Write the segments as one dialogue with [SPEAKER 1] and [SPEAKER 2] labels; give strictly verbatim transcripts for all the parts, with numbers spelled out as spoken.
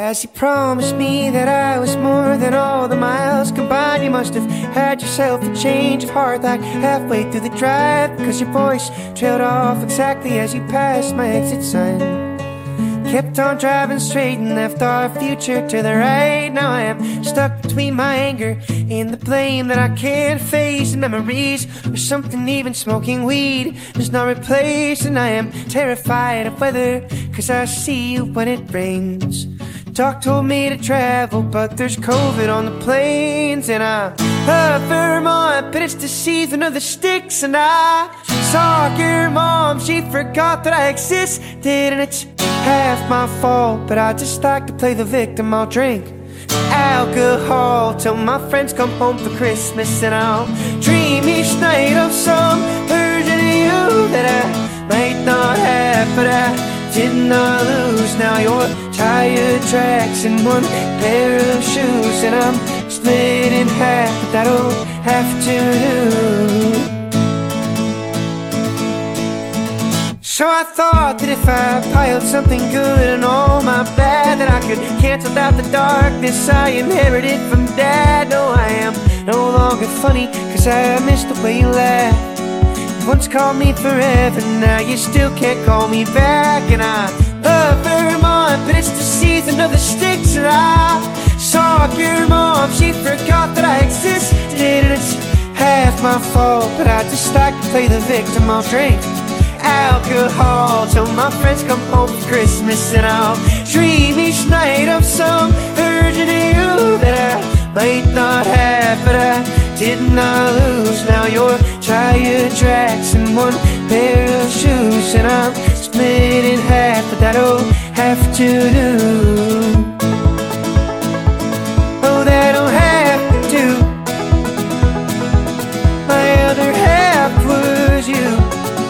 [SPEAKER 1] As you promised me that I was more than all the miles combined, you must have had yourself a change of heart like halfway through the drive, because your voice trailed off exactly as you passed my exit sign. Kept on driving straight and left our future to the right. Now I am stuck between my anger and the blame that I can't face, and memories or something even smoking weed does not replace. And I am terrified of weather, cause I see you when it rains. Doc told me to travel, but there's COVID on the planes. And I love Vermont, but it's the season of the sticks. And I saw your mom, she forgot that I existed, and it's half my fault, but I just like to play the victim. I'll drink alcohol till my friends come home for Christmas, and I'll dream each night of some version of you that I might not have, but I did not lose. Now your tire tracks in one pair of shoes, and I'm split in half, but that'll have to do. So I thought that if I piled something good and all my bad, that I could cancel out the darkness I inherited from Dad. No, I am no longer funny, cause I miss the way you laugh. You once called me forever, now you still can't call me back. And I love Vermont, but it's the season of the sticks. And I saw your mom, she forgot that I existed, and it's half my fault, but I just like to play the victim. I'll drink alcohol till my friends come home for Christmas, and I'll dream each night of some version of you that I might not have, but I did not lose. Now your tire tracks in one pair of shoes, and I'm split in half, but that'll have to do. Oh, that'll have to do. My other half was you.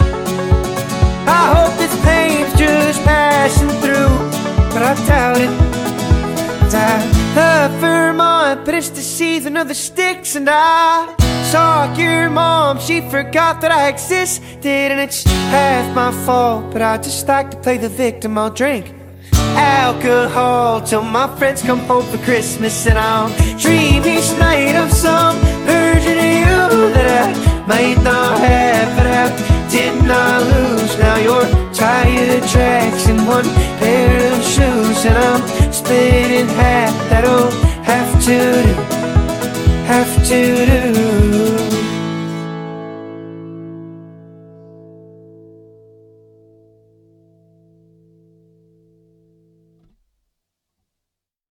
[SPEAKER 1] I hope this pain's just passing through, but I doubt it. I love Vermont, but it's the season of the sticks. And I saw your mom, she forgot that I existed, and it's half my fault, but I just like to play the victim. I'll drink alcohol till my friends come home for Christmas, and I'll dream each night of some version of you that I might not have, but I did not lose. Now your tire tracks in one pair of shoes, and I'm split in half. That'll have to do, have to do.